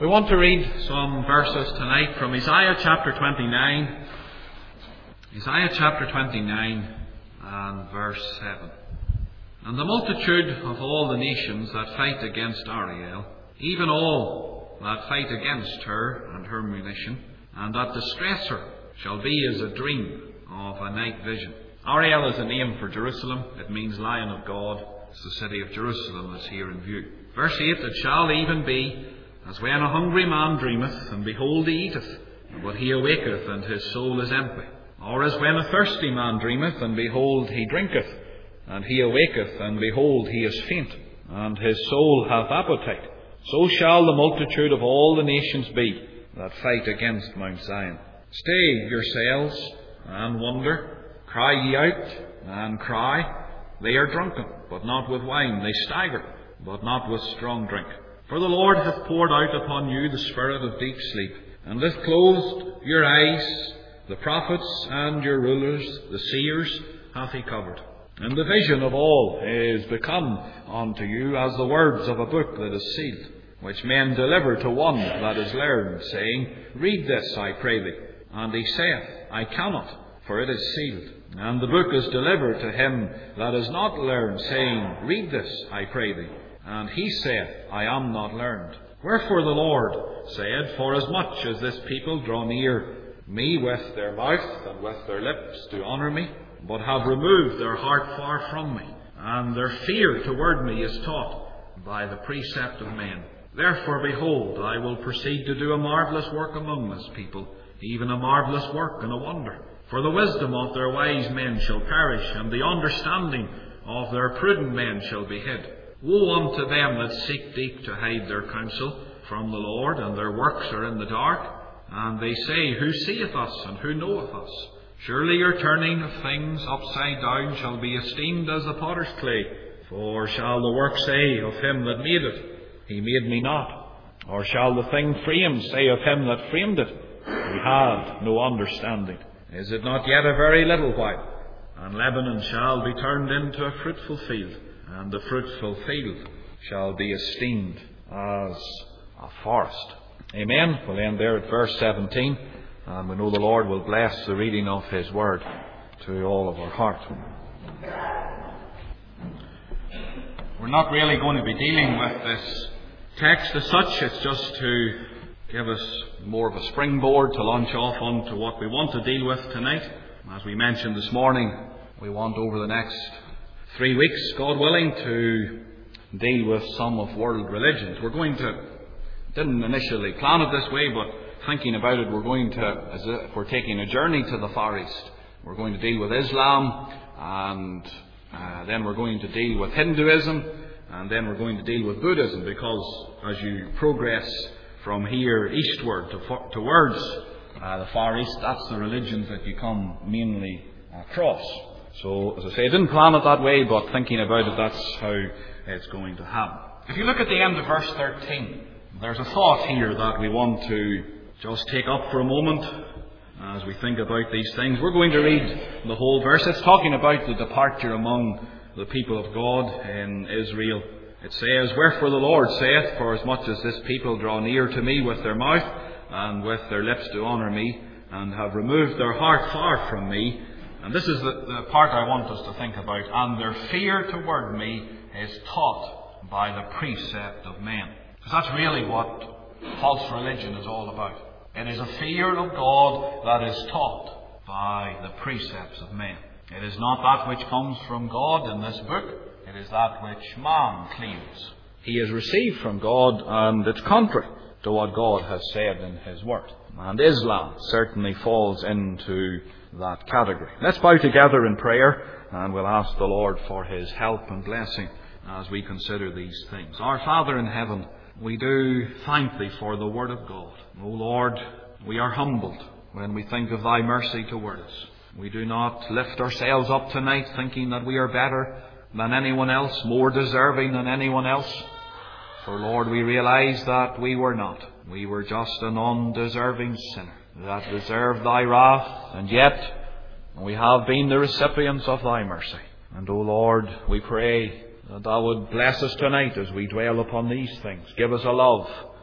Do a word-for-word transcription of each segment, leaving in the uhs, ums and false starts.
We want to read some verses tonight from Isaiah chapter twenty-nine. Isaiah chapter twenty-nine and verse seven. And the multitude of all the nations that fight against Ariel, even all that fight against her and her munition, and that distress her, shall be as a dream of a night vision. Ariel is a name for Jerusalem. It means Lion of God. It's the city of Jerusalem is here in view. Verse eight, it shall even be as when a hungry man dreameth, and behold he eateth, but he awaketh, and his soul is empty. Or as when a thirsty man dreameth, and behold he drinketh, and he awaketh, and behold he is faint, and his soul hath appetite. So shall the multitude of all the nations be that fight against Mount Zion. Stay yourselves, and wonder. Cry ye out, and cry. They are drunken, but not with wine. They stagger, but not with strong drink. For the Lord hath poured out upon you the spirit of deep sleep, and hath closed your eyes. The prophets and your rulers, the seers, hath he covered. And the vision of all is become unto you as the words of a book that is sealed, which men deliver to one that is learned, saying, Read this, I pray thee. And he saith, I cannot, for it is sealed. And the book is delivered to him that is not learned, saying, Read this, I pray thee. And he saith, I am not learned. Wherefore the Lord said, Forasmuch as this people draw near me with their mouth and with their lips to honour me, but have removed their heart far from me, and their fear toward me is taught by the precept of men. Therefore, behold, I will proceed to do a marvellous work among this people, even a marvellous work and a wonder. For the wisdom of their wise men shall perish, and the understanding of their prudent men shall be hid. Woe unto them that seek deep to hide their counsel from the Lord, and their works are in the dark. And they say, Who seeth us, and who knoweth us? Surely your turning of things upside down shall be esteemed as the potter's clay. For shall the work say of him that made it, He made me not? Or shall the thing framed say of him that framed it, He had no understanding? Is it not yet a very little while, and Lebanon shall be turned into a fruitful field, and the fruitful field shall be esteemed as a forest? Amen. We'll end there at verse seventeen, and we know the Lord will bless the reading of His Word to all of our heart. We're not really going to be dealing with this text as such. It's just to give us more of a springboard to launch off onto what we want to deal with tonight. As we mentioned this morning, we want over the next three weeks, God willing, to deal with some of world religions. We're going to, didn't initially plan it this way, but thinking about it, we're going to, as if we're taking a journey to the Far East. We're going to deal with Islam, and uh, then we're going to deal with Hinduism, and then we're going to deal with Buddhism, because as you progress from here eastward to, towards uh, the Far East, that's the religions that you come mainly across. So, as I say, I didn't plan it that way, but thinking about it, that's how it's going to happen. If you look at the end of verse thirteen, there's a thought here that we want to just take up for a moment as we think about these things. We're going to read the whole verse. It's talking about the departure among the people of God in Israel. It says, Wherefore the Lord saith, Forasmuch as this people draw near to me with their mouth and with their lips to honour me, and have removed their heart far from me. And this is the, the part I want us to think about. And their fear toward me is taught by the precept of men. Because that's really what false religion is all about. It is a fear of God that is taught by the precepts of men. It is not that which comes from God in this book. It is that which man claims he has received from God, and it's contrary to what God has said in His Word. And Islam certainly falls into that category. Let's bow together in prayer, and we'll ask the Lord for His help and blessing as we consider these things. Our Father in heaven, we do thank Thee for the Word of God. O Lord, we are humbled when we think of Thy mercy toward us. We do not lift ourselves up tonight thinking that we are better than anyone else, more deserving than anyone else. For Lord, we realize that we were not. We were just an undeserving sinner that deserved Thy wrath, and yet we have been the recipients of Thy mercy. And O Lord, we pray that Thou would bless us tonight as we dwell upon these things. Give us a love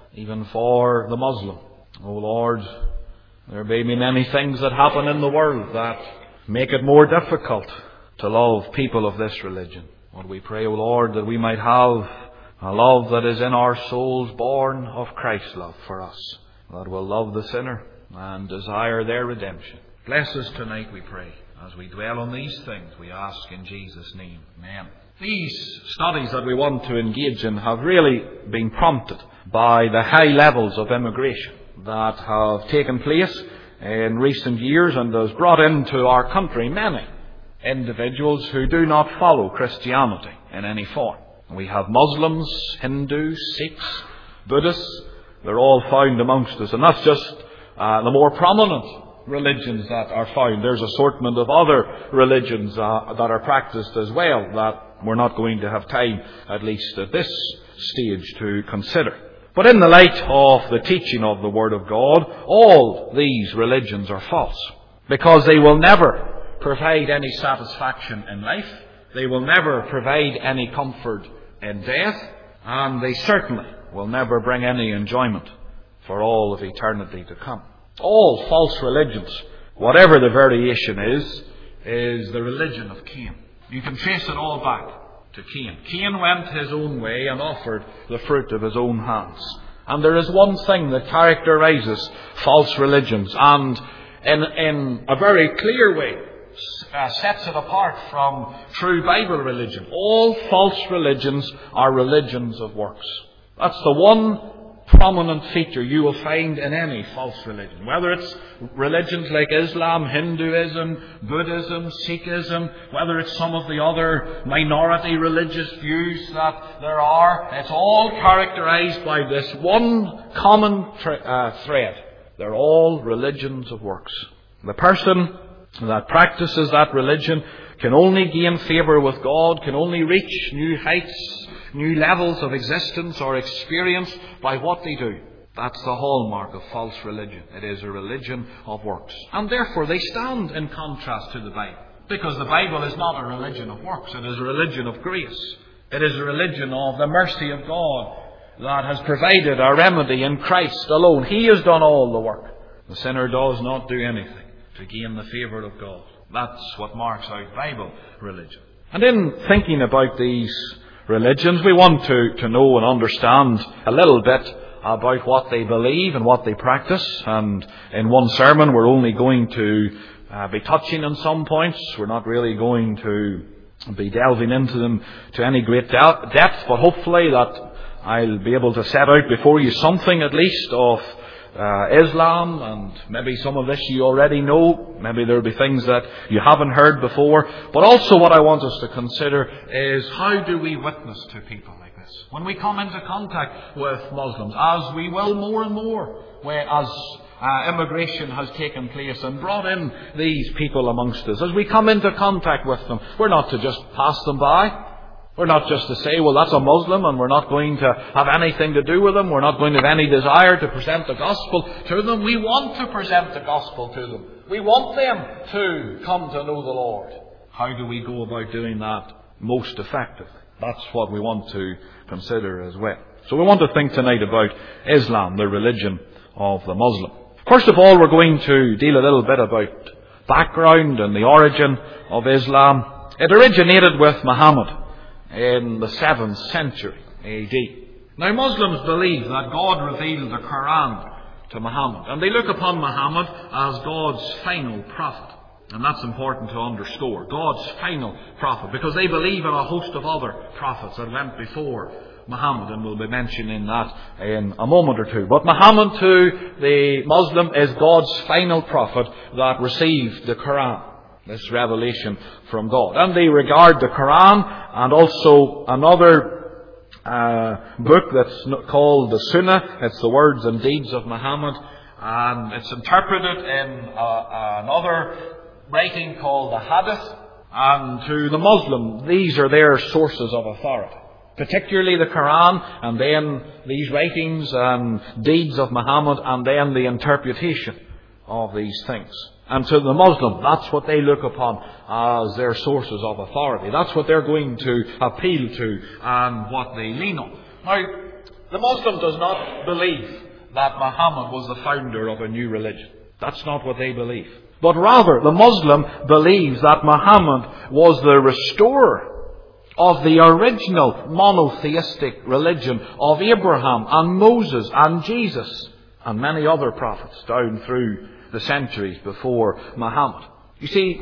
even for the Muslim. O Lord, there may be many things that happen in the world that make it more difficult to love people of this religion. Lord, we pray, O Lord, that we might have a love that is in our souls born of Christ's love for us, that will love the sinner and desire their redemption. Bless us tonight, we pray, as we dwell on these things, we ask in Jesus' name. Amen. These studies that we want to engage in have really been prompted by the high levels of immigration that have taken place in recent years and has brought into our country many individuals who do not follow Christianity in any form. We have Muslims, Hindus, Sikhs, Buddhists. They're all found amongst us. And that's just uh, the more prominent religions that are found. There's assortment of other religions uh, that are practiced as well that we're not going to have time, at least at this stage, to consider. But in the light of the teaching of the Word of God, all these religions are false, because they will never provide any satisfaction in life. They will never provide any comfort in death, and they certainly will never bring any enjoyment for all of eternity to come. All false religions, whatever the variation is, is the religion of Cain. You can trace it all back to Cain. Cain went his own way and offered the fruit of his own hands. And there is one thing that characterizes false religions, and in, in a very clear way uh, sets it apart from true Bible religion. All false religions are religions of works. That's the one prominent feature you will find in any false religion. Whether it's religions like Islam, Hinduism, Buddhism, Sikhism, whether it's some of the other minority religious views that there are, it's all characterized by this one common tra- uh, thread. They're all religions of works. The person that practices that religion can only gain favour with God, can only reach new heights, new levels of existence or experience by what they do. That's the hallmark of false religion. It is a religion of works. And therefore they stand in contrast to the Bible. Because the Bible is not a religion of works. It is a religion of grace. It is a religion of the mercy of God that has provided a remedy in Christ alone. He has done all the work. The sinner does not do anything to gain the favour of God. That's what marks out Bible religion. And in thinking about these religions, we want to, to know and understand a little bit about what they believe and what they practice. And in one sermon, we're only going to uh, be touching on some points. We're not really going to be delving into them to any great de- depth, but hopefully that I'll be able to set out before you something at least of Uh, Islam, and maybe some of this you already know. Maybe there'll be things that you haven't heard before. But also what I want us to consider is, how do we witness to people like this? When we come into contact with Muslims, as we will more and more, where as uh, immigration has taken place and brought in these people amongst us, as we come into contact with them, we're not to just pass them by. We're not just to say, well, that's a Muslim and we're not going to have anything to do with them. We're not going to have any desire to present the gospel to them. We want to present the gospel to them. We want them to come to know the Lord. How do we go about doing that most effectively? That's what we want to consider as well. So we want to think tonight about Islam, the religion of the Muslim. First of all, we're going to deal a little bit about background and the origin of Islam. It originated with Muhammad in the seventh century A D. Now, Muslims believe that God revealed the Quran to Muhammad, and they look upon Muhammad as God's final prophet. And that's important to underscore, God's final prophet, because they believe in a host of other prophets that went before Muhammad, and we'll be mentioning that in a moment or two. But Muhammad, to the Muslim, is God's final prophet that received the Quran, this revelation from God. And they regard the Quran and also another uh, book that's called the Sunnah. It's the words and deeds of Muhammad. And it's interpreted in uh, another writing called the Hadith. And to the Muslim, these are their sources of authority. Particularly the Quran, and then these writings and deeds of Muhammad, and then the interpretation of these things. And to the Muslim, that's what they look upon as their sources of authority. That's what they're going to appeal to and what they lean on. Now, The Muslim does not believe that Muhammad was the founder of a new religion. That's not what they believe. But rather, the Muslim believes that Muhammad was the restorer of the original monotheistic religion of Abraham and Moses and Jesus and many other prophets down through the centuries before Muhammad. You see,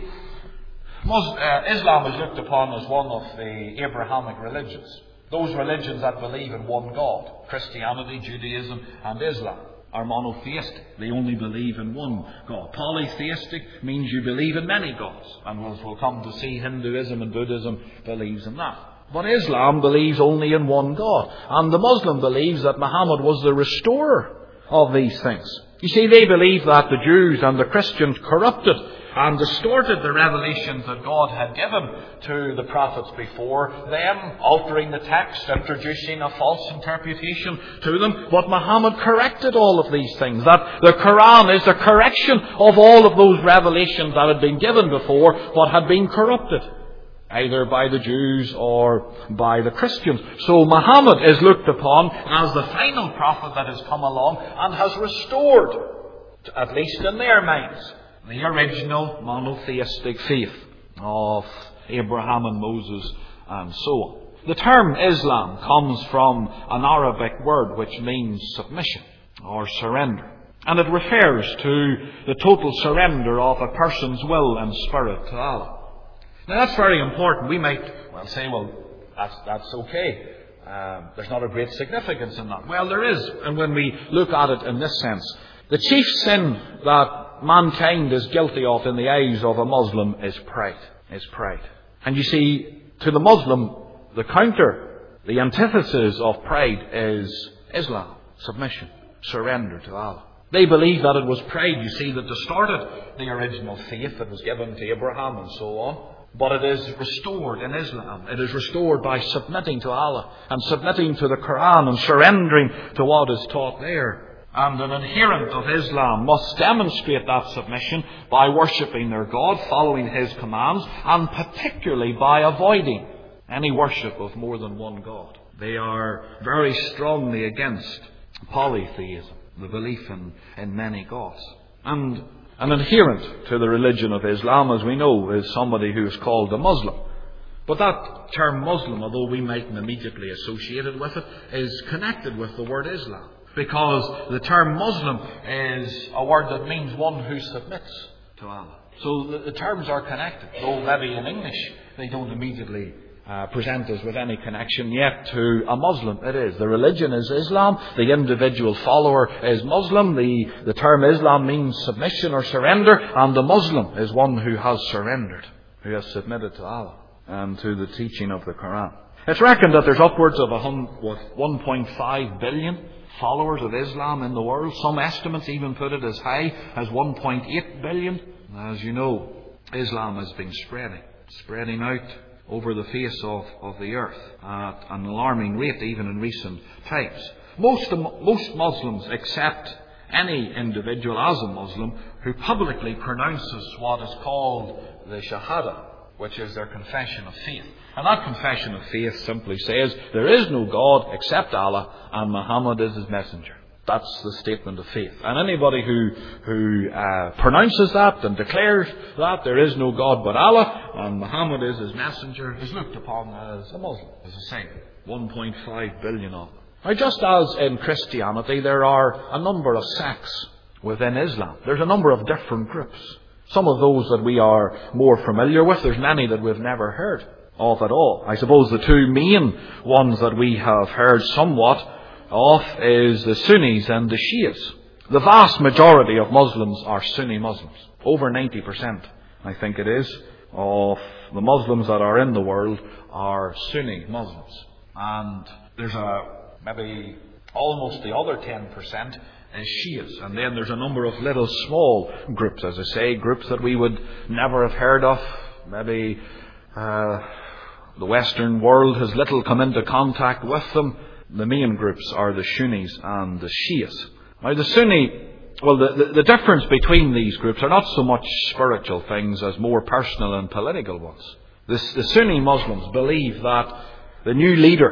Muslim, uh, Islam is looked upon as one of the Abrahamic religions. Those religions that believe in one God. Christianity, Judaism and Islam are monotheistic. They only believe in one God. Polytheistic means you believe in many gods. And as we'll come to see, Hinduism and Buddhism believes in that. But Islam believes only in one God. And the Muslim believes that Muhammad was the restorer of these things. You see, they believe that the Jews and the Christians corrupted and distorted the revelations that God had given to the prophets before them, altering the text, introducing a false interpretation to them. But Muhammad corrected all of these things. That the Quran is a correction of all of those revelations that had been given before, but had been corrupted, either by the Jews or by the Christians. So Muhammad is looked upon as the final prophet that has come along and has restored, at least in their minds, the original monotheistic faith of Abraham and Moses and so on. The term Islam comes from an Arabic word which means submission or surrender. And it refers to the total surrender of a person's will and spirit to Allah. Now that's very important. We might well say, well, that's, that's okay. Um, there's not a great significance in that. Well, there is. And when we look at it in this sense, the chief sin that mankind is guilty of in the eyes of a Muslim is pride. Is pride. And you see, to the Muslim, the counter, the antithesis of pride is Islam, submission, surrender to Allah. They believe that it was pride, you see, that distorted the original faith that was given to Abraham and so on. But it is restored in Islam. It is restored by submitting to Allah and submitting to the Quran and surrendering to what is taught there. And an adherent of Islam must demonstrate that submission by worshipping their God, following His commands, and particularly by avoiding any worship of more than one God. They are very strongly against polytheism, the belief in, in many gods. And an adherent to the religion of Islam, as we know, is somebody who is called a Muslim. But that term Muslim, although we mightn't immediately associate it with it, is connected with the word Islam. Because the term Muslim is a word that means one who submits to Allah. So the, the terms are connected. Though maybe in English they don't immediately uh, present us with any connection, yet to a Muslim it is. The religion is Islam. The individual follower is Muslim. The, the term Islam means submission or surrender. And the Muslim is one who has surrendered, who has submitted to Allah and to the teaching of the Quran. It's reckoned that there's upwards of one point five billion followers of Islam in the world. Some estimates even put it as high as one point eight billion. As you know, Islam has been spreading, spreading out over the face of, of the earth at an alarming rate, even in recent times. Most, most Muslims accept any individual as a Muslim who publicly pronounces what is called the Shahada, which is their confession of faith. And that confession of faith simply says, there is no God except Allah, and Muhammad is His messenger. That's the statement of faith. And anybody who who uh, pronounces that and declares that there is no God but Allah, and Muhammad is His messenger, is looked upon as a Muslim. As I say, one point five billion of them. Now, just as in Christianity, there are a number of sects within Islam. There's a number of different groups. Some of those that we are more familiar with. There's many that we've never heard of at all. I suppose the two main ones that we have heard somewhat of is the Sunnis and the Shias. The vast majority of Muslims are Sunni Muslims. Over ninety percent, I think it is, of the Muslims that are in the world are Sunni Muslims. And there's a maybe almost the other ten percent is Shias. And then there's a number of little small groups, as I say, groups that we would never have heard of. Maybe uh, the Western world has little come into contact with them. The main groups are the Sunnis and the Shias. Now the Sunni, well the, the, the difference between these groups are not so much spiritual things as more personal and political ones. The, the Sunni Muslims believe that the new leader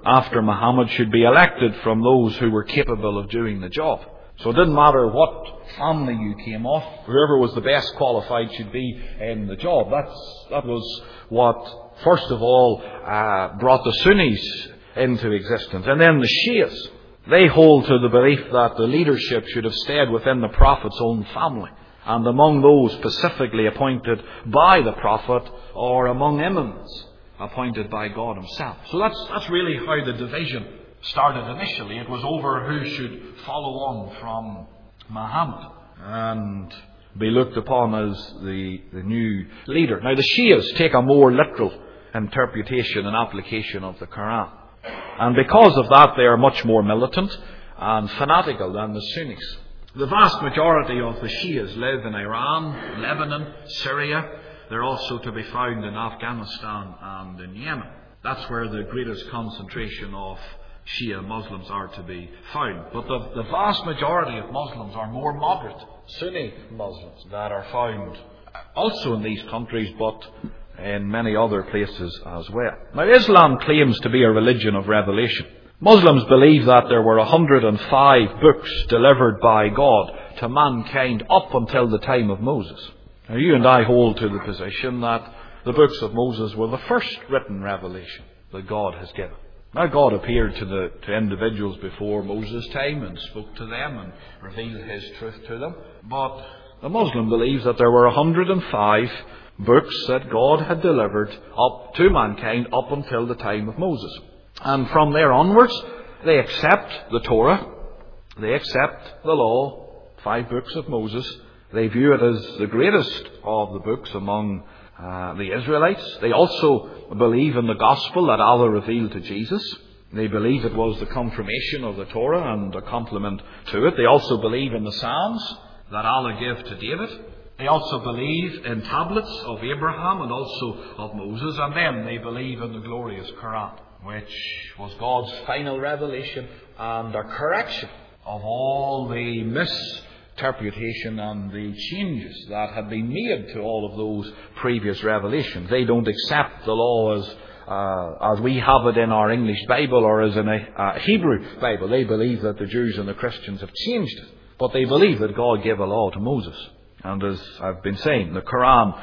after Muhammad should be elected from those who were capable of doing the job. So it didn't matter what family you came off, whoever was the best qualified should be in the job. That's, that was what, first of all, uh, brought the Sunnis into existence. And then the Shias, they hold to the belief that the leadership should have stayed within the Prophet's own family, and among those specifically appointed by the Prophet, or among imams appointed by God himself. So that's, that's really how the division started initially. It was over who should follow on from Muhammad and be looked upon as the, the new leader. Now the Shias take a more literal interpretation and application of the Quran. And because of that, they are much more militant and fanatical than the Sunnis. The vast majority of the Shias live in Iran, Lebanon, Syria. They're also to be found in Afghanistan and in Yemen. That's where the greatest concentration of Shia Muslims are to be found. But the, the vast majority of Muslims are more moderate Sunni Muslims that are found also in these countries, but in many other places as well. Now, Islam claims to be a religion of revelation. Muslims believe that there were one hundred five books delivered by God to mankind up until the time of Moses. Now, you and I hold to the position that the books of Moses were the first written revelation that God has given. Now, God appeared to the to individuals before Moses' time and spoke to them and revealed His truth to them. But the Muslim believes that there were one hundred five books that God had delivered up to mankind up until the time of Moses. And from there onwards, they accept the Torah, they accept the law, five books of Moses. They view it as the greatest of the books among uh, the Israelites. They also believe in the gospel that Allah revealed to Jesus. They believe it was the confirmation of the Torah and a complement to it. They also believe in the Psalms that Allah gave to David. They also believe in tablets of Abraham and also of Moses. And then they believe in the glorious Quran, which was God's final revelation and a correction of all the misinterpretation and the changes that had been made to all of those previous revelations. They don't accept the law as, uh, as we have it in our English Bible or as in a uh, Hebrew Bible. They believe that the Jews and the Christians have changed it. But they believe that God gave a law to Moses. And as I've been saying, the Quran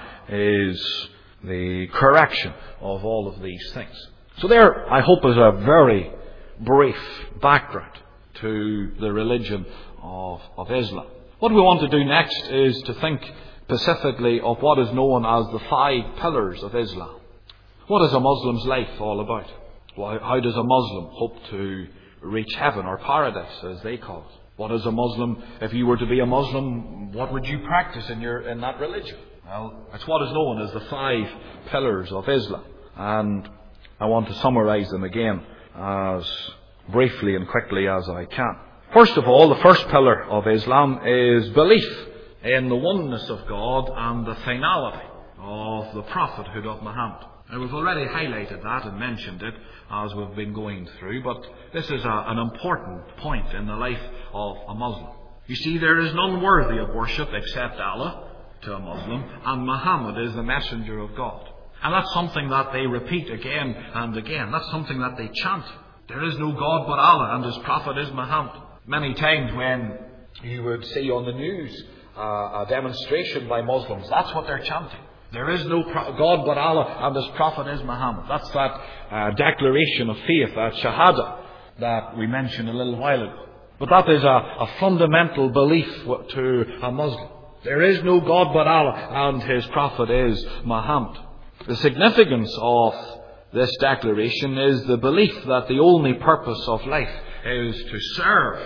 is the correction of all of these things. So there, I hope, is a very brief background to the religion of, of Islam. What we want to do next is to think specifically of what is known as the five pillars of Islam. What is a Muslim's life all about? Why, how does a Muslim hope to reach heaven or paradise, as they call it? What is a Muslim? If you were to be a Muslim, what would you practice in your in that religion? Well, it's what is known as the five pillars of Islam. And I want to summarize them again as briefly and quickly as I can. First of all, the first pillar of Islam is belief in the oneness of God and the finality of the prophethood of Muhammad. Now, we've already highlighted that and mentioned it as we've been going through, but this is a, an important point in the life of a Muslim. You see, there is none worthy of worship except Allah to a Muslim, and Muhammad is the messenger of God. And that's something that they repeat again and again. That's something that they chant. There is no God but Allah, and His prophet is Muhammad. Many times when you would see on the news uh, a demonstration by Muslims, that's what they're chanting. There is no pro- God but Allah, and His prophet is Muhammad. That's that uh, declaration of faith, that shahada that we mentioned a little while ago. But that is a, a fundamental belief to a Muslim. There is no God but Allah, and His prophet is Muhammad. The significance of this declaration is the belief that the only purpose of life is to serve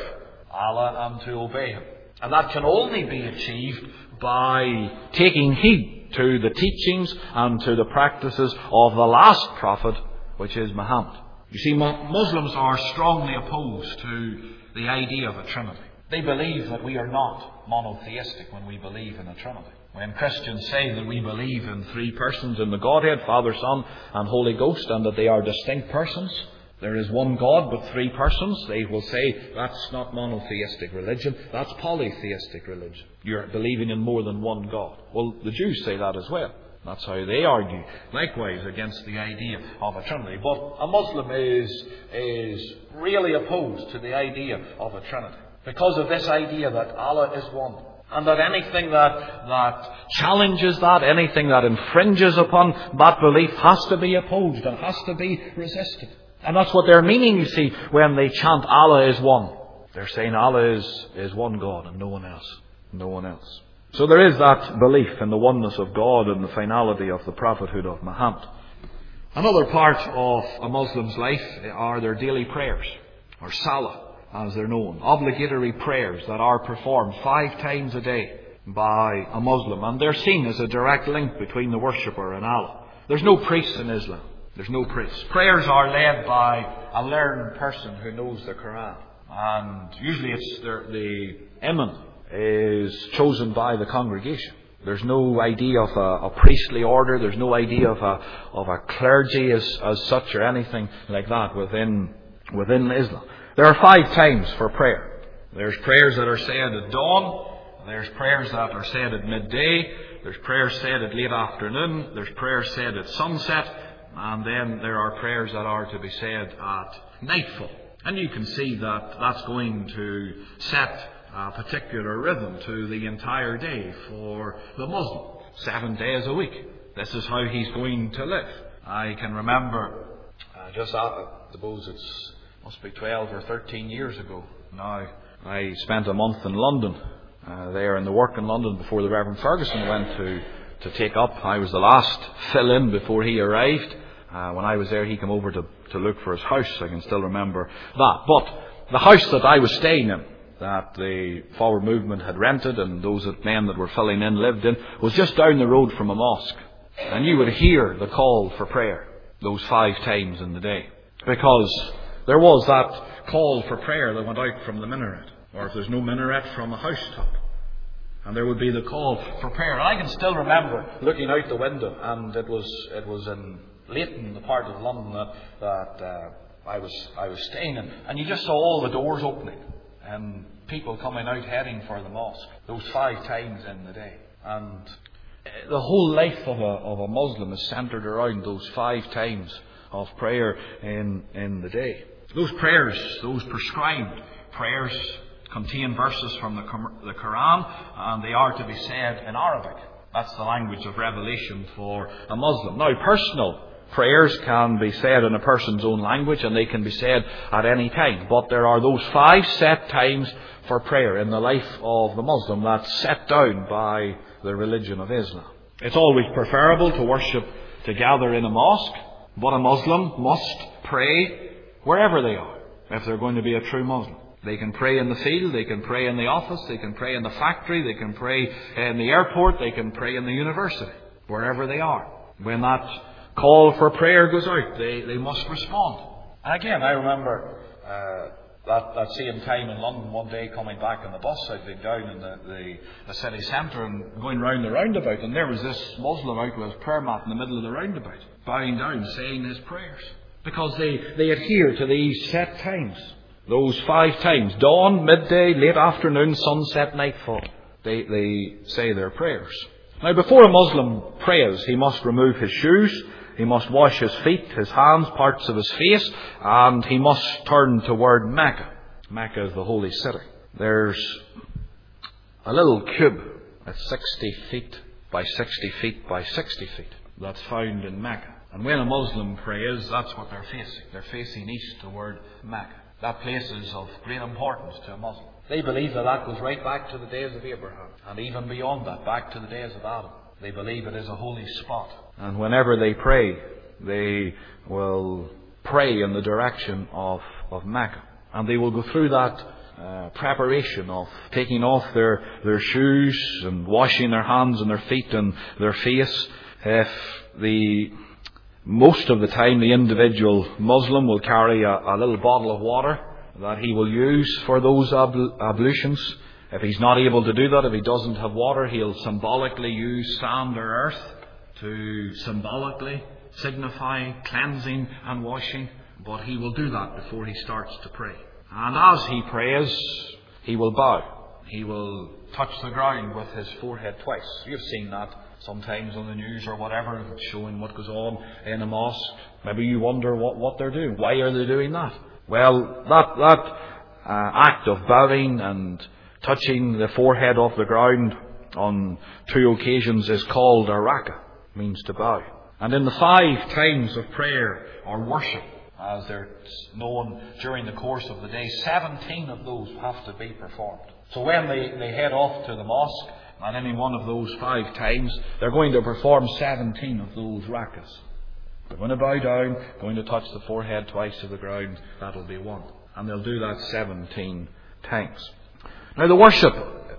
Allah and to obey Him. And that can only be achieved by taking heed to the teachings and to the practices of the last prophet, which is Muhammad. You see, Muslims are strongly opposed to the idea of a Trinity. They believe that we are not monotheistic when we believe in a Trinity. When Christians say that we believe in three persons in the Godhead, Father, Son and Holy Ghost, and that they are distinct persons, there is one God but three persons, they will say that's not monotheistic religion, that's polytheistic religion. You're believing in more than one God. Well, the Jews say that as well. That's how they argue, likewise, against the idea of a Trinity. But a Muslim is, is really opposed to the idea of a Trinity, because of this idea that Allah is one. And that anything that, that challenges that, anything that infringes upon that belief has to be opposed and has to be resisted. And that's what they're meaning, you see, when they chant Allah is one. They're saying Allah is, is one God and no one else. No one else. So there is that belief in the oneness of God and the finality of the prophethood of Muhammad. Another part of a Muslim's life are their daily prayers, or salah, as they're known. Obligatory prayers that are performed five times a day by a Muslim. And they're seen as a direct link between the worshipper and Allah. There's no priest in Islam. There's no priest. Prayers are led by a learned person who knows the Quran. And usually it's the, the imam is chosen by the congregation. There's no idea of a, a priestly order. There's no idea of a, of a clergy as, as such or anything like that within, within Islam. There are five times for prayer. There's prayers that are said at dawn. There's prayers that are said at midday. There's prayers said at late afternoon. There's prayers said at sunset. And then there are prayers that are to be said at nightfall. And you can see that that's going to set a particular rhythm to the entire day for the Muslim. Seven days a week. This is how he's going to live. I can remember, uh, just uh, I suppose it's must be twelve or thirteen years ago now, I spent a month in London, uh, there in the work in London before the Reverend Ferguson went to, to take up. I was the last fill-in before he arrived. Uh, when I was there, he came over to, to look for his house. I can still remember that. But the house that I was staying in, that the Forward Movement had rented and those men that were filling in lived in, was just down the road from a mosque. And you would hear the call for prayer those five times in the day. Because there was that call for prayer that went out from the minaret. Or if there's no minaret, from a housetop. And there would be the call for prayer. And I can still remember looking out the window, and it was it was in Leighton, the part of London that, that uh, I was I was staying in. And you just saw all the doors opening. And people coming out heading for the mosque. Those five times in the day. And the whole life of a, of a Muslim is centred around those five times of prayer in, in the day. Those prayers, those prescribed prayers, contain verses from the, the Quran, and they are to be said in Arabic. That's the language of revelation for a Muslim. Now, personal prayers can be said in a person's own language, and they can be said at any time. But there are those five set times for prayer in the life of the Muslim that's set down by the religion of Islam. It's always preferable to worship together in a mosque, but a Muslim must pray wherever they are, if they're going to be a true Muslim. They can pray in the field, they can pray in the office, they can pray in the factory, they can pray in the airport, they can pray in the university, wherever they are. When that call for prayer goes out, they, they must respond. And again, I remember uh, that, that same time in London one day coming back on the bus. I'd been down in the, the, the city centre and going round the roundabout, and there was this Muslim out with his prayer mat in the middle of the roundabout, bowing down, saying his prayers. Because they, they adhere to these set times. Those five times. Dawn, midday, late afternoon, sunset, nightfall. They, they say their prayers. Now, before a Muslim prays, he must remove his shoes. He must wash his feet, his hands, parts of his face. And he must turn toward Mecca. Mecca is the holy city. There's a little cube that's sixty feet by sixty feet by sixty feet. That's found in Mecca. And when a Muslim prays, that's what they're facing. They're facing east toward Mecca. That place is of great importance to a Muslim. They believe that that goes right back to the days of Abraham. And even beyond that, back to the days of Adam. They believe it is a holy spot. And whenever they pray, they will pray in the direction of, of Mecca. And they will go through that uh, preparation of taking off their, their shoes and washing their hands and their feet and their face. If the... Most of the time, the individual Muslim will carry a, a little bottle of water that he will use for those abl- ablutions. If he's not able to do that, if he doesn't have water, he'll symbolically use sand or earth to symbolically signify cleansing and washing. But he will do that before he starts to pray. And as he prays, he will bow. He will touch the ground with his forehead twice. You've seen that sometimes on the news or whatever, showing what goes on in a mosque. Maybe you wonder what, what they're doing. Why are they doing that? Well, that, that uh, act of bowing and touching the forehead off the ground on two occasions is called a rak'ah, means to bow. And in the five times of prayer or worship, as they're known during the course of the day, seventeen of those have to be performed. So when they, they head off to the mosque, and any one of those five times, they're going to perform seventeen of those rak'ahs. They're going to bow down, going to touch the forehead twice to the ground. That'll be one. And they'll do that seventeen times. Now the worship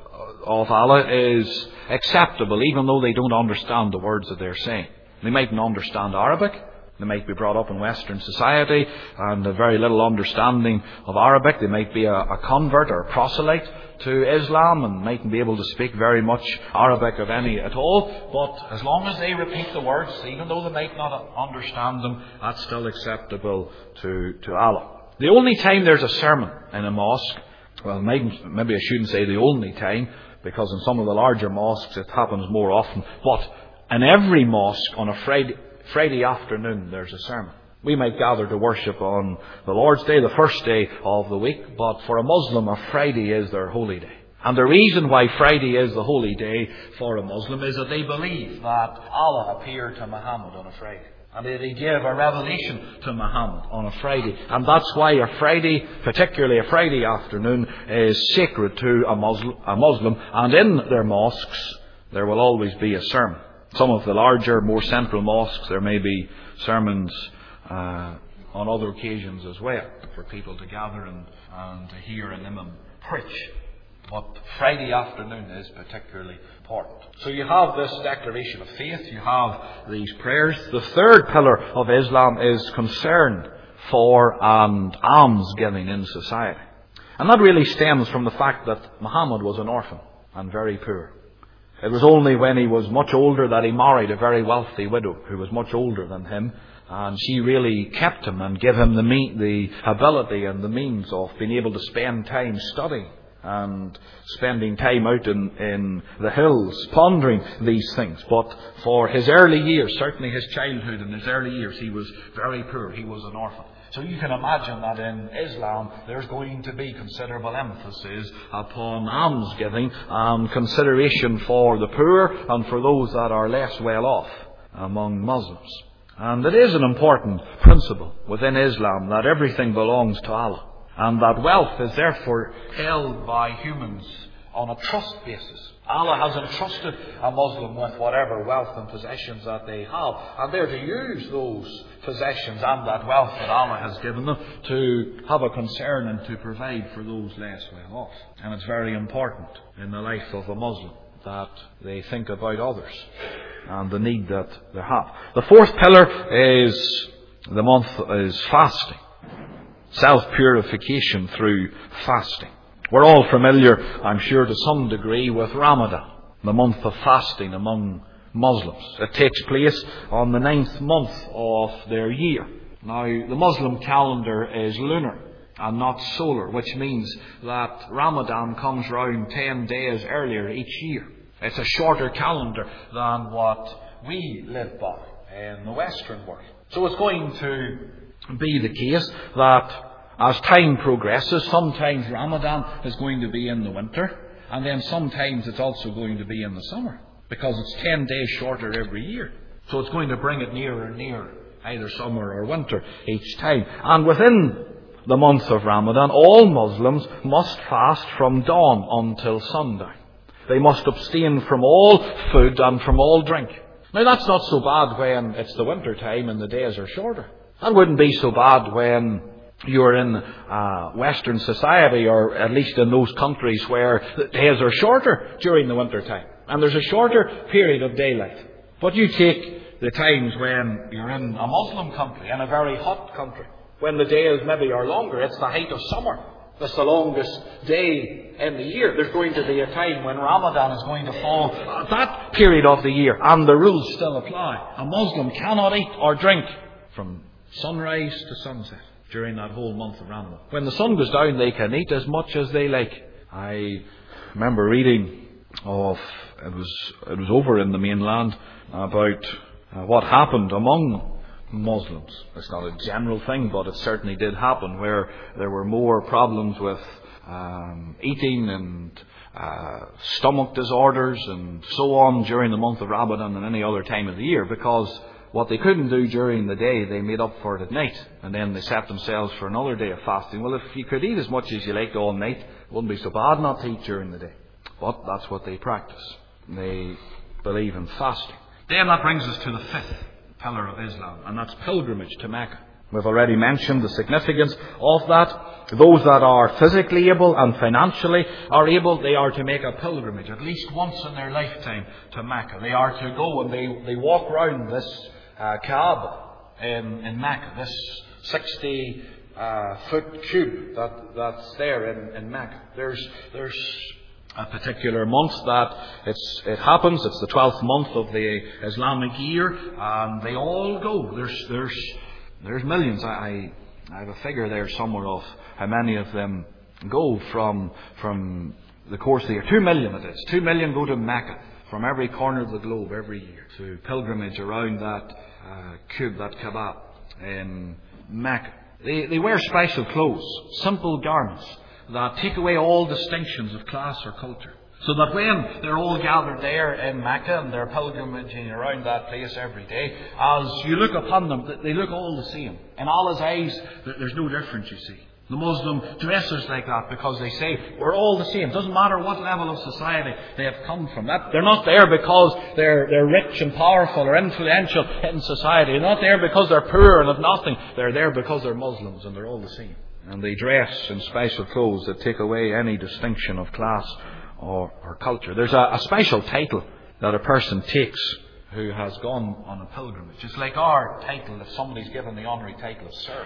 of Allah is acceptable even though they don't understand the words that they're saying. They mightn't understand Arabic. They might be brought up in Western society and a very little understanding of Arabic. They might be a, a convert or a proselyte to Islam and mightn't be able to speak very much Arabic of any at all. But as long as they repeat the words, even though they might not understand them, that's still acceptable to, to Allah. The only time there's a sermon in a mosque, well, maybe, maybe I shouldn't say the only time, because in some of the larger mosques it happens more often, but in every mosque on a Friday, Friday afternoon there's a sermon. We might gather to worship on the Lord's Day, the first day of the week, but for a Muslim a Friday is their holy day. And the reason why Friday is the holy day for a Muslim is that they believe that Allah appeared to Muhammad on a Friday. And that he gave a revelation to Muhammad on a Friday. And that's why a Friday, particularly a Friday afternoon, is sacred to a Muslim. A Muslim. And in their mosques there will always be a sermon. Some of the larger, more central mosques, there may be sermons uh, on other occasions as well, for people to gather and, and to hear an imam preach. But Friday afternoon is particularly important. So you have this declaration of faith, you have these prayers. The third pillar of Islam is concern for and almsgiving in society. And that really stems from the fact that Muhammad was an orphan and very poor. It was only when he was much older that he married a very wealthy widow who was much older than him, and she really kept him and gave him the, me- the ability and the means of being able to spend time studying and spending time out in, in the hills pondering these things. But for his early years, certainly his childhood and his early years, he was very poor. He was an orphan. So you can imagine that in Islam there's going to be considerable emphasis upon almsgiving and consideration for the poor and for those that are less well off among Muslims. And it is an important principle within Islam that everything belongs to Allah, and that wealth is therefore held by humans on a trust basis. Allah has entrusted a Muslim with whatever wealth and possessions that they have, and they're to use those possessions and that wealth that Allah has given them to have a concern and to provide for those less well off. And it's very important in the life of a Muslim that they think about others and the need that they have. The fourth pillar is the month is fasting. Self-purification through fasting. We're all familiar, I'm sure, to some degree with Ramadan, the month of fasting among Muslims. It takes place on the ninth month of their year. Now, the Muslim calendar is lunar and not solar, which means that Ramadan comes round ten days earlier each year. It's a shorter calendar than what we live by in the Western world. So it's going to be the case that as time progresses, sometimes Ramadan is going to be in the winter, and then sometimes it's also going to be in the summer, because it's ten days shorter every year. So it's going to bring it nearer and nearer, either summer or winter each time. And within the month of Ramadan, all Muslims must fast from dawn until sundown. They must abstain from all food and from all drink. Now that's not so bad when it's the winter time and the days are shorter. That wouldn't be so bad when you're in uh, Western society, or at least in those countries where the days are shorter during the winter time and there's a shorter period of daylight. But you take the times when you're in a Muslim country, in a very hot country, when the days maybe are longer. It's the height of summer. It's the longest day in the year. There's going to be a time when Ramadan is going to fall at that period of the year, and the rules still apply. A Muslim cannot eat or drink from sunrise to sunset during that whole month of Ramadan. When the sun goes down, they can eat as much as they like. I remember reading of, it was, it was over in the mainland, about uh, what happened among Muslims. It's not a general thing, but it certainly did happen, where there were more problems with um, eating and uh, stomach disorders and so on during the month of Ramadan than any other time of the year, because what they couldn't do during the day, they made up for it at night, and then they set themselves for another day of fasting. Well, if you could eat as much as you liked all night, it wouldn't be so bad not to eat during the day. But that's what they practice. They believe in fasting. Then that brings us to the fifth pillar of Islam, and that's pilgrimage to Mecca. We've already mentioned the significance of that. Those that are physically able and financially are able, they are to make a pilgrimage at least once in their lifetime to Mecca. They are to go and they, they walk around this uh, Kaaba in, in Mecca, this sixty uh, foot cube that, that's there in, in Mecca. There's, there's a particular month that it's, it happens. It's the twelfth month of the Islamic year, and they all go. There's, there's, there's millions. I, I have a figure there somewhere of how many of them go from, from the course of the year. Two million it is. Two million go to Mecca from every corner of the globe every year to pilgrimage around that uh, cube, that Kaaba in Mecca. They, they wear special clothes, simple garments that take away all distinctions of class or culture. So that when they're all gathered there in Mecca and they're pilgrimaging around that place every day, as you look upon them, they look all the same. In Allah's eyes, there's no difference, you see. The Muslim dresses like that because they say we're all the same. It doesn't matter what level of society they have come from. That, they're not there because they're, they're rich and powerful or influential in society. They're not there because they're poor and have nothing. They're there because they're Muslims and they're all the same. And they dress in special clothes that take away any distinction of class or, or culture. There's a, a special title that a person takes who has gone on a pilgrimage. It's like our title if somebody's given the honorary title of Sir.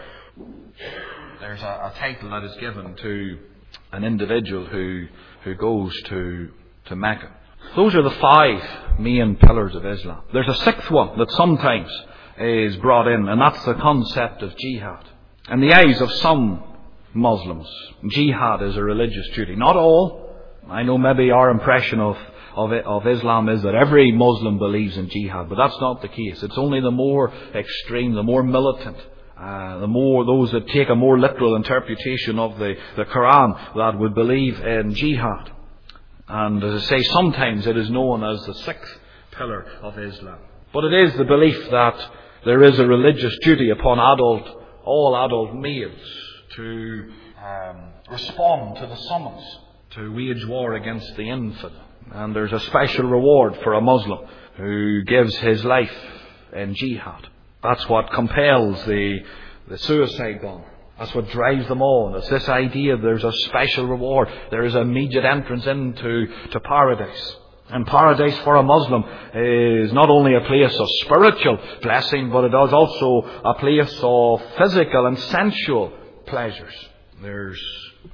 There's a, a title that is given to an individual who who goes to to Mecca. Those are the five main pillars of Islam. There's a sixth one that sometimes is brought in, and that's the concept of jihad. In the eyes of some Muslims, jihad is a religious duty. Not all. I know maybe our impression of of, it, of Islam is that every Muslim believes in jihad, but that's not the case. It's only the more extreme, the more militant, Uh, the more those that take a more literal interpretation of the, the Quran that would believe in jihad. And as I say, sometimes it is known as the sixth pillar of Islam. But it is the belief that there is a religious duty upon adult, all adult males to um, respond to the summons to wage war against the infidel. And there's a special reward for a Muslim who gives his life in jihad. That's what compels the, the suicide bomber. That's what drives them on. It's this idea there's a special reward. There is immediate entrance into to paradise. And paradise for a Muslim is not only a place of spiritual blessing, but it is also a place of physical and sensual pleasures. There's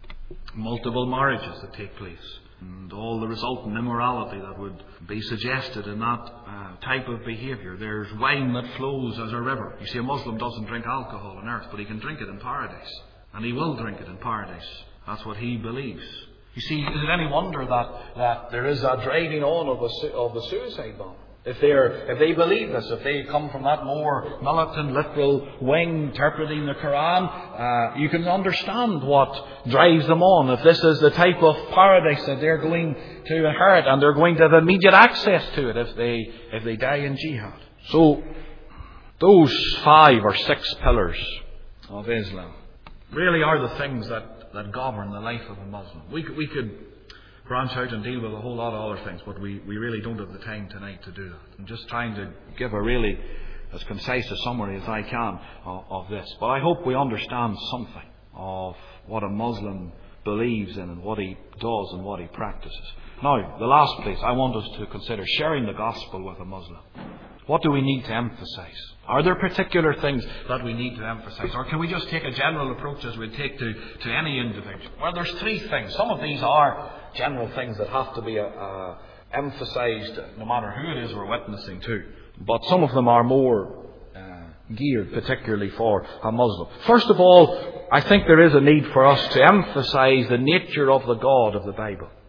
multiple marriages that take place, and all the resultant immorality that would be suggested in that uh, type of behaviour. There's wine that flows as a river. You see, a Muslim doesn't drink alcohol on earth, but he can drink it in paradise. And he will drink it in paradise. That's what he believes. You see, is it any wonder that, that there is a driving on of, a, of the suicide bomb? If, they're, if they believe this, if they come from that more militant, literal wing interpreting the Quran, uh, you can understand what drives them on. If this is the type of paradise that they're going to inherit, and they're going to have immediate access to it if they if they die in jihad. So, those five or six pillars of Islam really are the things that, that govern the life of a Muslim. We could, we could branch out and deal with a whole lot of other things, but we, we really don't have the time tonight to do that. I'm just trying to give a really as concise a summary as I can of, of this. But I hope we understand something of what a Muslim believes in and what he does and what he practices. Now, the last place I want us to consider sharing the gospel with a Muslim. What do we need to emphasize? Are there particular things that we need to emphasize? Or can we just take a general approach as we take to, to any individual? Well, there's three things. Some of these are general things that have to be uh, uh, emphasized no matter who it is we're witnessing to. But some of them are more uh, geared particularly for a Muslim. First of all, I think there is a need for us to emphasize the nature of the God of the Bible.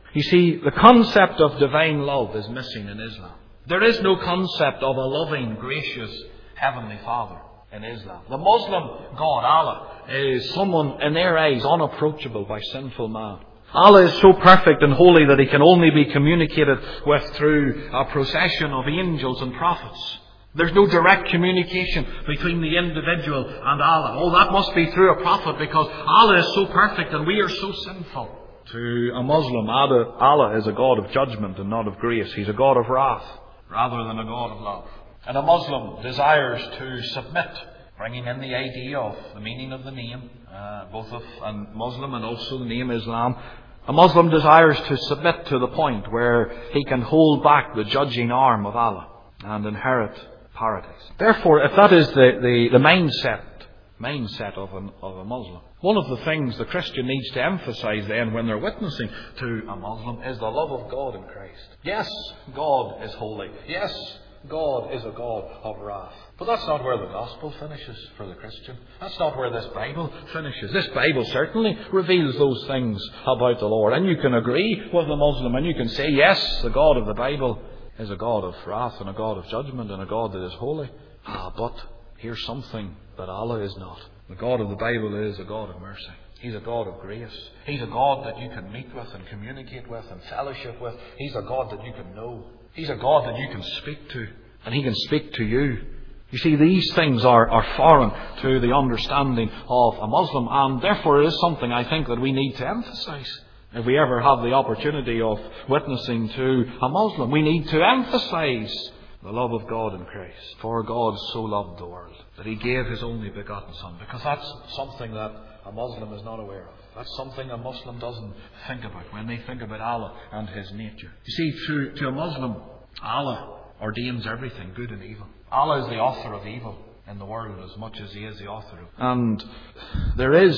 You see, the concept of divine love is missing in Islam. There is no concept of a loving, gracious Heavenly Father in Islam. The Muslim God, Allah, is someone in their eyes unapproachable by sinful man. Allah is so perfect and holy that He can only be communicated with through a procession of angels and prophets. There's no direct communication between the individual and Allah. Oh, that must be through a prophet because Allah is so perfect and we are so sinful. To a Muslim, Allah is a God of judgment and not of grace. He's a God of wrath rather than a God of love. And a Muslim desires to submit, bringing in the idea of the meaning of the name, uh, both of a Muslim and also the name Islam. A Muslim desires to submit to the point where he can hold back the judging arm of Allah and inherit paradise. Therefore, if that is the, the, the mindset, mindset of, an, of a Muslim, one of the things the Christian needs to emphasize then when they're witnessing to a Muslim is the love of God in Christ. Yes, God is holy. Yes, God is a God of wrath. But that's not where the gospel finishes for the Christian. That's not where this Bible finishes. This Bible certainly reveals those things about the Lord. And you can agree with the Muslim and you can say, yes, the God of the Bible is a God of wrath and a God of judgment and a God that is holy. Ah, but here's something that Allah is not. The God of the Bible is a God of mercy. He's a God of grace. He's a God that you can meet with and communicate with and fellowship with. He's a God that you can know. He's a God that you can speak to. And He can speak to you. You see, these things are, are foreign to the understanding of a Muslim. And therefore it is something I think that we need to emphasize. If we ever have the opportunity of witnessing to a Muslim, we need to emphasize the love of God in Christ. For God so loved the world that He gave His only begotten Son. Because that's something that a Muslim is not aware of. That's something a Muslim doesn't think about when they think about Allah and His nature. You see, to, to a Muslim, Allah ordains everything, good and evil. Allah is the author of evil in the world as much as He is the author of. And there is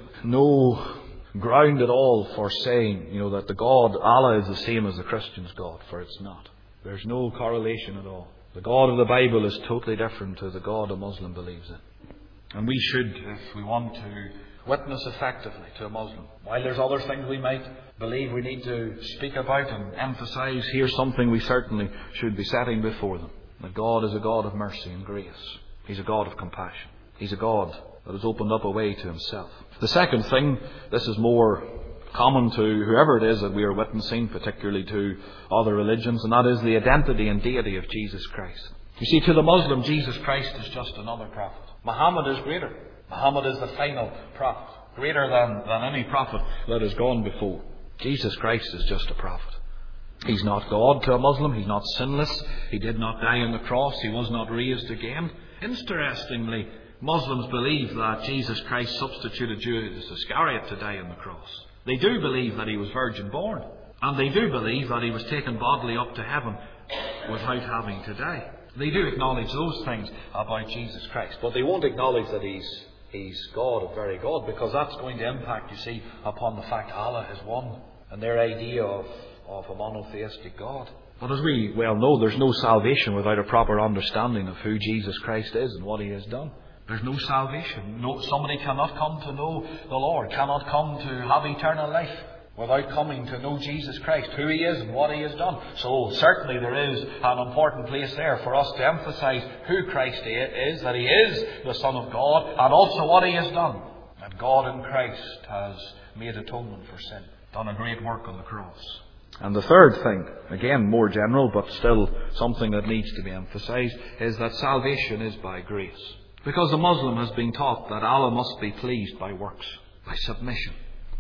no ground at all for saying, you know, that the God, Allah, is the same as the Christian's God, for it's not. There's no correlation at all. The God of the Bible is totally different to the God a Muslim believes in. And we should, if we want to witness effectively to a Muslim, while there's other things we might believe we need to speak about and emphasize, here's something we certainly should be setting before them. That God is a God of mercy and grace. He's a God of compassion. He's a God that has opened up a way to Himself. The second thing, this is more common to whoever it is that we are witnessing, particularly to other religions, and that is the identity and deity of Jesus Christ. You see, to the Muslim, Jesus Christ is just another prophet. Muhammad is greater. Muhammad is the final prophet, greater than, than any prophet that has gone before. Jesus Christ is just a prophet. He's not God to a Muslim. He's not sinless. He did not die on the cross. He was not raised again. Interestingly, Muslims believe that Jesus Christ substituted Judas Iscariot to die on the cross. They do believe that He was virgin born. And they do believe that He was taken bodily up to heaven without having to die. They do acknowledge those things about Jesus Christ. But they won't acknowledge that He's, he's God, a very God, because that's going to impact, you see, upon the fact Allah is one and their idea of, of a monotheistic God. But as we well know, there's no salvation without a proper understanding of who Jesus Christ is and what He has done. There's no salvation. No, somebody cannot come to know the Lord, cannot come to have eternal life without coming to know Jesus Christ, who He is and what He has done. So certainly there is an important place there for us to emphasize who Christ is, that He is the Son of God, and also what He has done. And God in Christ has made atonement for sin, done a great work on the cross. And the third thing, again more general but still something that needs to be emphasized, is that salvation is by grace. Because the Muslim has been taught that Allah must be pleased by works, by submission,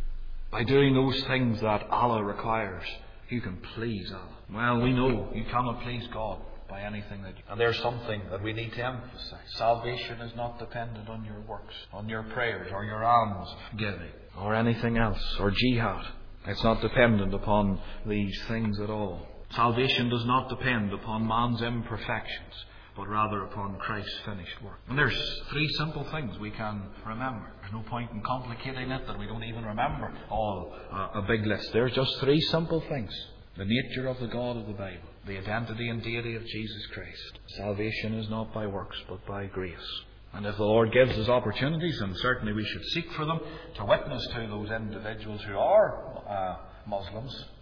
by doing those things that Allah requires. You can please Allah. Well, we know you cannot please God by anything that you... And there's something that we need to emphasize. Salvation is not dependent on your works, on your prayers, or your alms giving, or anything else, or jihad. It's not dependent upon these things at all. Salvation does not depend upon man's imperfections, but rather upon Christ's finished work. And there's three simple things we can remember. There's no point in complicating it that we don't even remember all uh, a big list. There's just three simple things. The nature of the God of the Bible, the identity and deity of Jesus Christ. Salvation is not by works, but by grace. And if the Lord gives us opportunities, and certainly we should seek for them, to witness to those individuals who are uh, Muslims,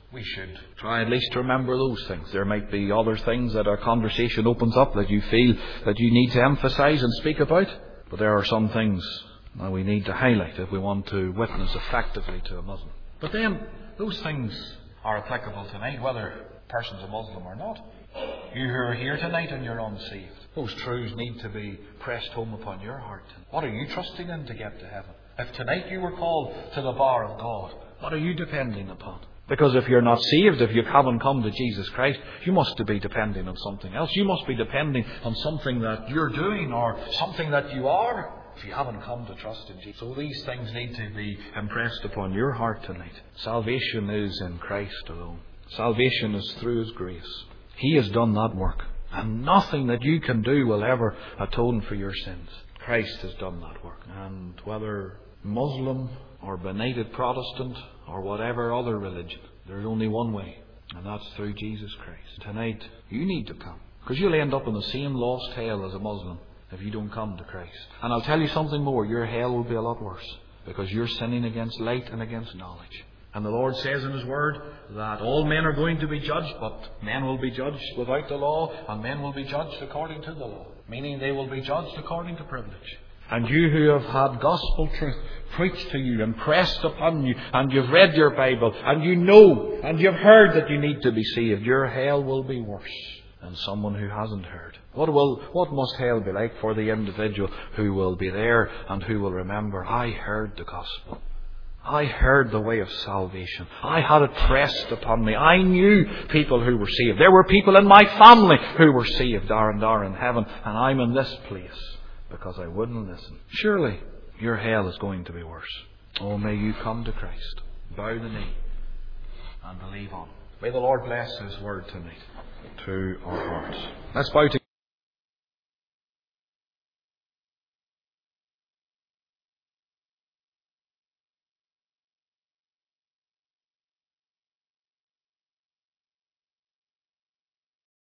we should try at least to remember those things. There might be other things that our conversation opens up that you feel that you need to emphasise and speak about. But there are some things that we need to highlight if we want to witness effectively to a Muslim. But then, those things are applicable tonight, whether a person's a Muslim or not. You who are here tonight and you're unsaved, those truths need to be pressed home upon your heart. What are you trusting in to get to heaven? If tonight you were called to the bar of God, what are you depending upon? Because if you're not saved, if you haven't come to Jesus Christ, you must be depending on something else. You must be depending on something that you're doing or something that you are if you haven't come to trust in Jesus. So these things need to be impressed upon your heart tonight. Salvation is in Christ alone. Salvation is through His grace. He has done that work. And nothing that you can do will ever atone for your sins. Christ has done that work. And whether Muslim or benighted Protestant or whatever other religion, there's only one way, and that's through Jesus Christ. Tonight, you need to come, because you'll end up in the same lost hell as a Muslim if you don't come to Christ. And I'll tell you something more, your hell will be a lot worse, because you're sinning against light and against knowledge. And the Lord says in His Word that all men are going to be judged, but men will be judged without the law, and men will be judged according to the law, meaning they will be judged according to privilege. And you who have had gospel truth preached to you, impressed upon you, and you've read your Bible, and you know, and you've heard that you need to be saved, your hell will be worse than someone who hasn't heard. What will, what must hell be like for the individual who will be there and who will remember, I heard the gospel. I heard the way of salvation. I had it pressed upon me. I knew people who were saved. There were people in my family who were saved, there and there in heaven, and I'm in this place because I wouldn't listen. Surely your hell is going to be worse. Oh, may you come to Christ, bow the knee, and believe on. May the Lord bless His Word tonight to our hearts. Let's bow together.